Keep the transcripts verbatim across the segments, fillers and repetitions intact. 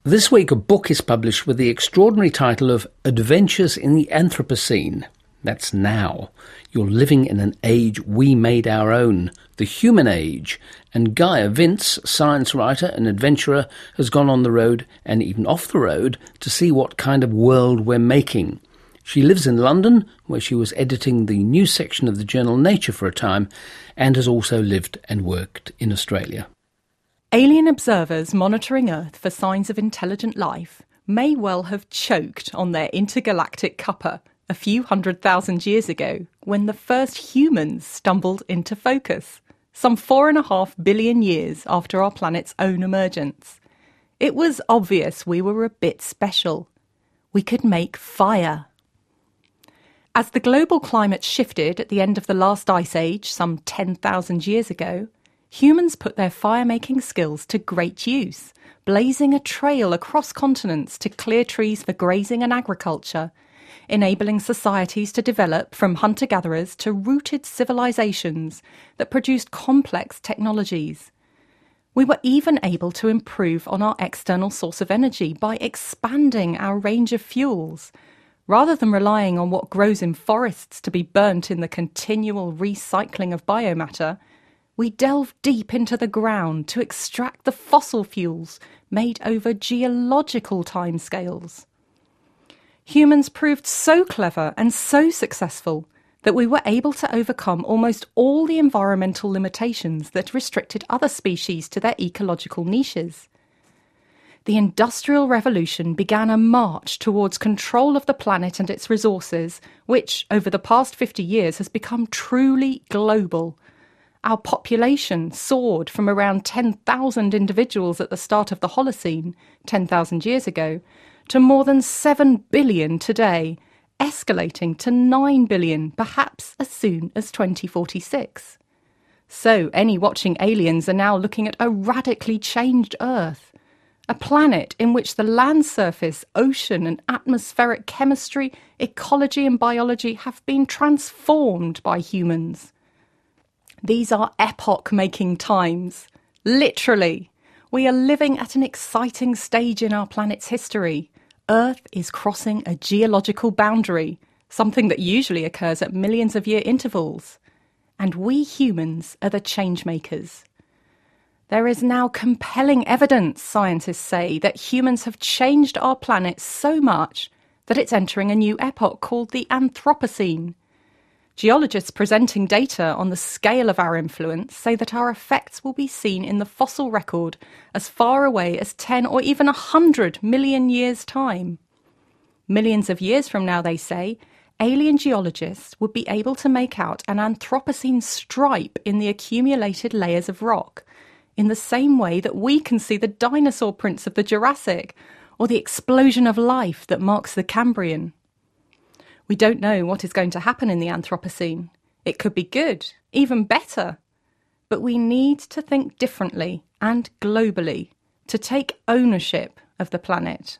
This week a book is published with the extraordinary title of Adventures in the Anthropocene. That's now. You're living in an age we made our own, the human age. And Gaia Vince, science writer and adventurer, has gone on the road and even off the road to see what kind of world we're making. She lives in London, where she was editing the news section of the journal Nature for a time, and has also lived and worked in Australia. Alien observers monitoring Earth for signs of intelligent life may well have choked on their intergalactic cuppa a few hundred thousand years ago when the first humans stumbled into focus, some four and a half billion years after our planet's own emergence. It was obvious we were a bit special. We could make fire. As the global climate shifted at the end of the last ice age, some ten thousand years ago, humans put their fire-making skills to great use, blazing a trail across continents to clear trees for grazing and agriculture, enabling societies to develop from hunter-gatherers to rooted civilizations that produced complex technologies. We were even able to improve on our external source of energy by expanding our range of fuels, rather than relying on what grows in forests to be burnt in the continual recycling of biomatter. We delve deep into the ground to extract the fossil fuels made over geological timescales. Humans proved so clever and so successful that we were able to overcome almost all the environmental limitations that restricted other species to their ecological niches. The Industrial Revolution began a march towards control of the planet and its resources, which, over the past fifty years, has become truly global. Our population soared from around ten thousand individuals at the start of the Holocene, ten thousand years ago, to more than seven billion today, escalating to nine billion perhaps as soon as twenty forty-six. So any watching aliens are now looking at a radically changed Earth, a planet in which the land surface, ocean and atmospheric chemistry, ecology and biology have been transformed by humans. These are epoch-making times. Literally. We are living at an exciting stage in our planet's history. Earth is crossing a geological boundary, something that usually occurs at millions of year intervals. And we humans are the change makers. There is now compelling evidence, scientists say, that humans have changed our planet so much that it's entering a new epoch called the Anthropocene. Geologists presenting data on the scale of our influence say that our effects will be seen in the fossil record as far away as ten or even one hundred million years' time. Millions of years from now, they say, alien geologists would be able to make out an Anthropocene stripe in the accumulated layers of rock, in the same way that we can see the dinosaur prints of the Jurassic or the explosion of life that marks the Cambrian. We don't know what is going to happen in the Anthropocene. It could be good, even better. But we need to think differently and globally to take ownership of the planet.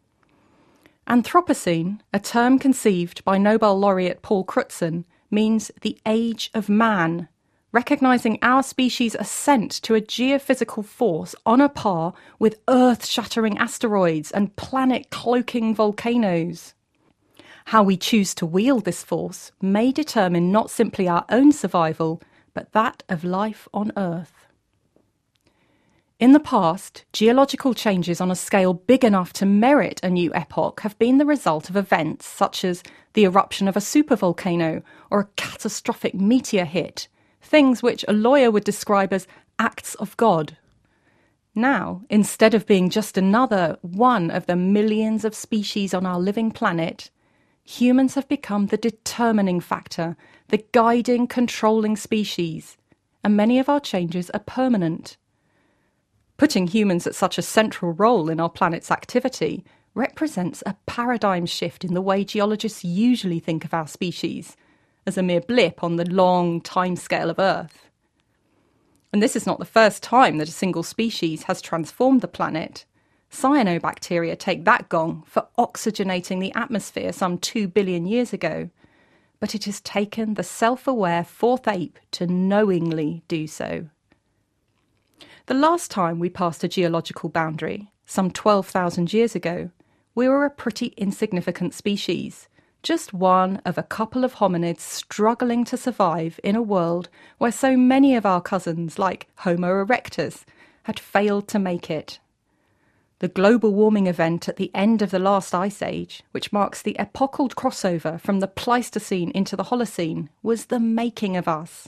Anthropocene, a term conceived by Nobel laureate Paul Crutzen, means the age of man, recognising our species' ascent to a geophysical force on a par with earth-shattering asteroids and planet-cloaking volcanoes. How we choose to wield this force may determine not simply our own survival, but that of life on Earth. In the past, geological changes on a scale big enough to merit a new epoch have been the result of events such as the eruption of a supervolcano or a catastrophic meteor hit, things which a lawyer would describe as acts of God. Now, instead of being just another one of the millions of species on our living planet, humans have become the determining factor, the guiding, controlling species, and many of our changes are permanent. Putting humans at such a central role in our planet's activity represents a paradigm shift in the way geologists usually think of our species, as a mere blip on the long timescale of Earth. And this is not the first time that a single species has transformed the planet. Cyanobacteria take that gong for oxygenating the atmosphere some two billion years ago, but it has taken the self-aware fourth ape to knowingly do so. The last time we passed a geological boundary, some twelve thousand years ago, we were a pretty insignificant species, just one of a couple of hominids struggling to survive in a world where so many of our cousins, like Homo erectus, had failed to make it. The global warming event at the end of the last ice age, which marks the epochal crossover from the Pleistocene into the Holocene, was the making of us.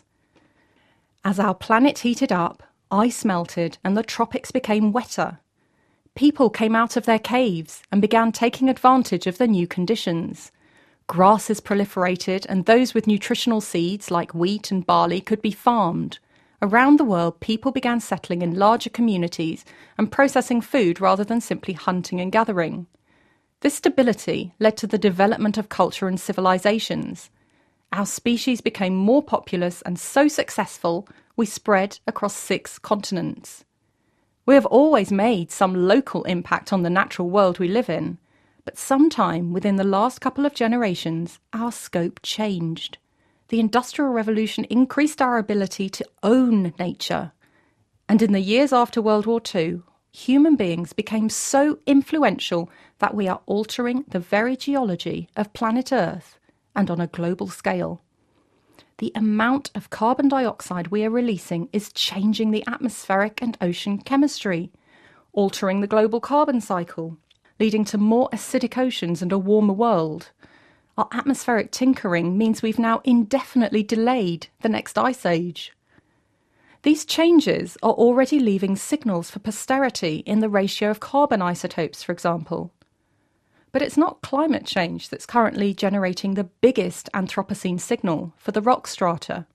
As our planet heated up, ice melted and the tropics became wetter. People came out of their caves and began taking advantage of the new conditions. Grasses proliferated and those with nutritional seeds like wheat and barley could be farmed. Around the world, people began settling in larger communities and processing food rather than simply hunting and gathering. This stability led to the development of culture and civilizations. Our species became more populous and so successful, we spread across six continents. We have always made some local impact on the natural world we live in, but sometime within the last couple of generations, our scope changed. The Industrial Revolution increased our ability to own nature. And in the years after World War Two, human beings became so influential that we are altering the very geology of planet Earth, and on a global scale. The amount of carbon dioxide we are releasing is changing the atmospheric and ocean chemistry, altering the global carbon cycle, leading to more acidic oceans and a warmer world. Our atmospheric tinkering means we've now indefinitely delayed the next ice age. These changes are already leaving signals for posterity in the ratio of carbon isotopes, for example. But it's not climate change that's currently generating the biggest Anthropocene signal for the rock strata.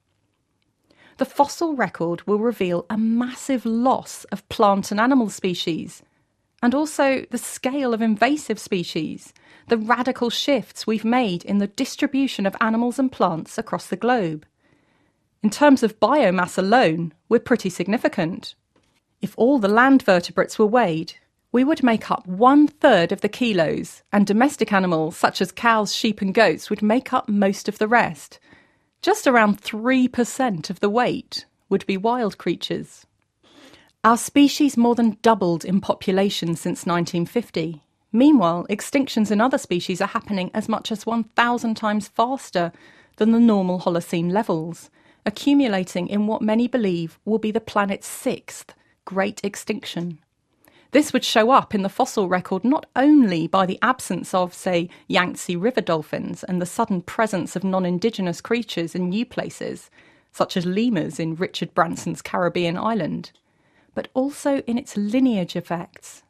The fossil record will reveal a massive loss of plant and animal species, and also the scale of invasive species, the radical shifts we've made in the distribution of animals and plants across the globe. In terms of biomass alone, we're pretty significant. If all the land vertebrates were weighed, we would make up one-third of the kilos, and domestic animals such as cows, sheep and goats would make up most of the rest. Just around three percent of the weight would be wild creatures. Our species more than doubled in population since nineteen fifty. Meanwhile, extinctions in other species are happening as much as one thousand times faster than the normal Holocene levels, accumulating in what many believe will be the planet's sixth great extinction. This would show up in the fossil record not only by the absence of, say, Yangtze River dolphins and the sudden presence of non-indigenous creatures in new places, such as lemurs in Richard Branson's Caribbean island, but also in its lineage effects.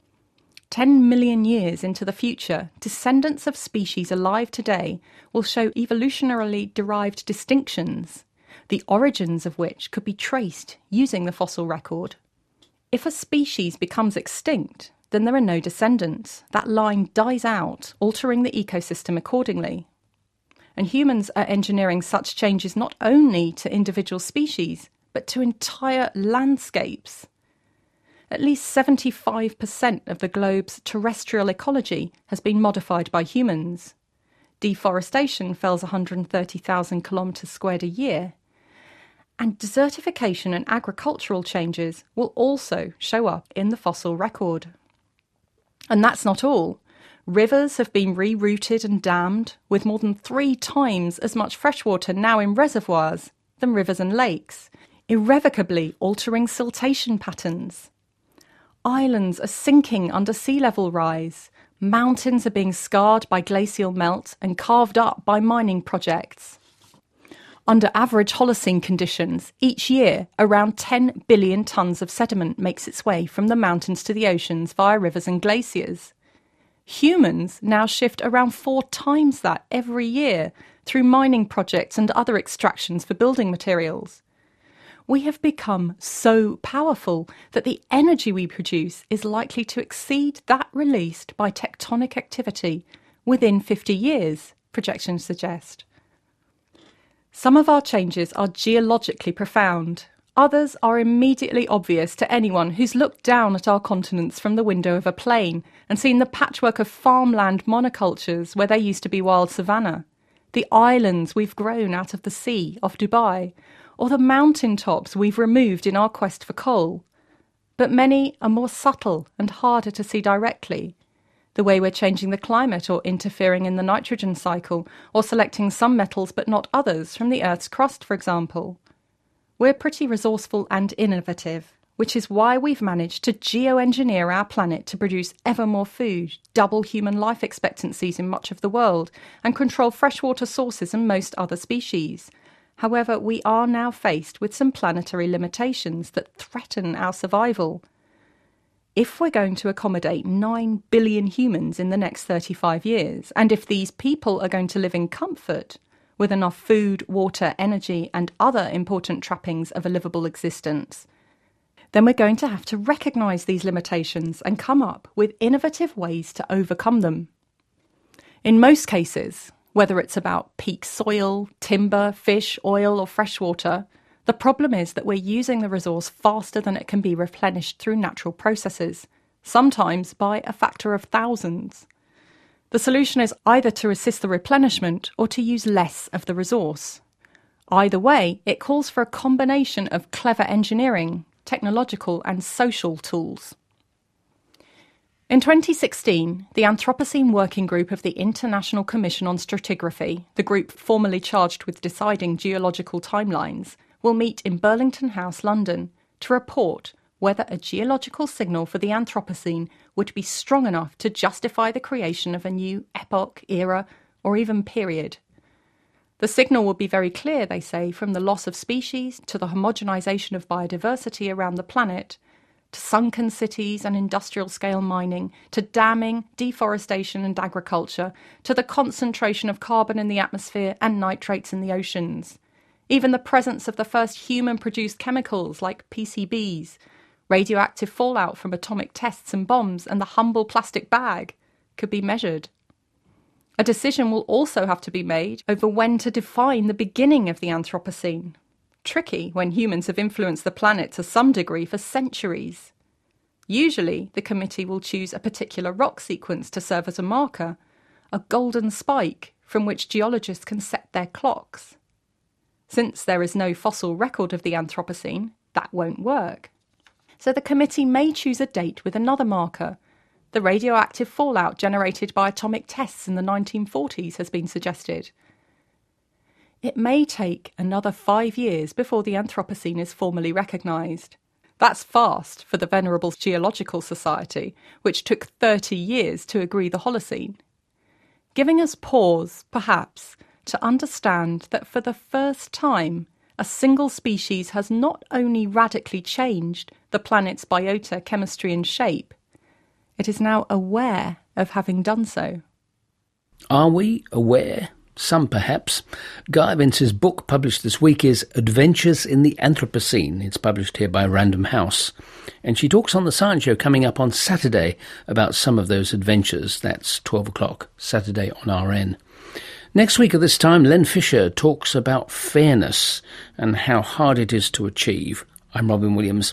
Ten million years into the future, descendants of species alive today will show evolutionarily derived distinctions, the origins of which could be traced using the fossil record. If a species becomes extinct, then there are no descendants. That line dies out, altering the ecosystem accordingly. And humans are engineering such changes not only to individual species, but to entire landscapes. At least seventy-five percent of the globe's terrestrial ecology has been modified by humans. Deforestation fells one hundred thirty thousand kilometres squared a year. And desertification and agricultural changes will also show up in the fossil record. And that's not all. Rivers have been rerouted and dammed, with more than three times as much freshwater now in reservoirs than rivers and lakes, irrevocably altering siltation patterns. Islands are sinking under sea level rise. Mountains are being scarred by glacial melt and carved up by mining projects. Under average Holocene conditions, each year around ten billion tonnes of sediment makes its way from the mountains to the oceans via rivers and glaciers. Humans now shift around four times that every year through mining projects and other extractions for building materials. We have become so powerful that the energy we produce is likely to exceed that released by tectonic activity within fifty years, projections suggest. Some of our changes are geologically profound. Others are immediately obvious to anyone who's looked down at our continents from the window of a plane and seen the patchwork of farmland monocultures where there used to be wild savanna, the islands we've grown out of the sea off Dubai, or the mountain tops we've removed in our quest for coal. but many are more subtle and harder to see directly. The way we're changing the climate or interfering in the nitrogen cycle, or selecting some metals but not others from the Earth's crust, for example. We're pretty resourceful and innovative, which is why we've managed to geoengineer our planet to produce ever more food, double human life expectancies in much of the world, and control freshwater sources and most other species. However, we are now faced with some planetary limitations that threaten our survival. If we're going to accommodate nine billion humans in the next thirty-five years, and if these people are going to live in comfort, with enough food, water, energy, and other important trappings of a livable existence, then we're going to have to recognise these limitations and come up with innovative ways to overcome them. In most cases, whether it's about peak soil, timber, fish, oil, or freshwater, the problem is that we're using the resource faster than it can be replenished through natural processes, sometimes by a factor of thousands. The solution is either to assist the replenishment or to use less of the resource. Either way, it calls for a combination of clever engineering, technological and social tools. In twenty sixteen, the Anthropocene Working Group of the International Commission on Stratigraphy, the group formerly charged with deciding geological timelines, will meet in Burlington House, London, to report whether a geological signal for the Anthropocene would be strong enough to justify the creation of a new epoch, era, or even period. The signal will be very clear, they say, from the loss of species to the homogenisation of biodiversity around the planet, to sunken cities and industrial-scale mining, to damming, deforestation and agriculture, to the concentration of carbon in the atmosphere and nitrates in the oceans. Even the presence of the first human-produced chemicals like P C Bs, radioactive fallout from atomic tests and bombs, and the humble plastic bag could be measured. A decision will also have to be made over when to define the beginning of the Anthropocene. Tricky when humans have influenced the planet to some degree for centuries. Usually, the committee will choose a particular rock sequence to serve as a marker, a golden spike from which geologists can set their clocks. Since there is no fossil record of the Anthropocene, that won't work. So the committee may choose a date with another marker. The radioactive fallout generated by atomic tests in the nineteen forties has been suggested. It may take another five years before the Anthropocene is formally recognised. That's fast for the Venerable Geological Society, which took thirty years to agree the Holocene. Giving us pause, perhaps, to understand that for the first time, a single species has not only radically changed the planet's biota, chemistry and shape, it is now aware of having done so. Are we aware? Some perhaps. Gaia Vince's book published this week is Adventures in the Anthropocene. It's published here by Random House. And she talks on the Science Show coming up on Saturday about some of those adventures. That's twelve o'clock, Saturday on R N. Next week at this time, Len Fisher talks about fairness and how hard it is to achieve. I'm Robin Williams.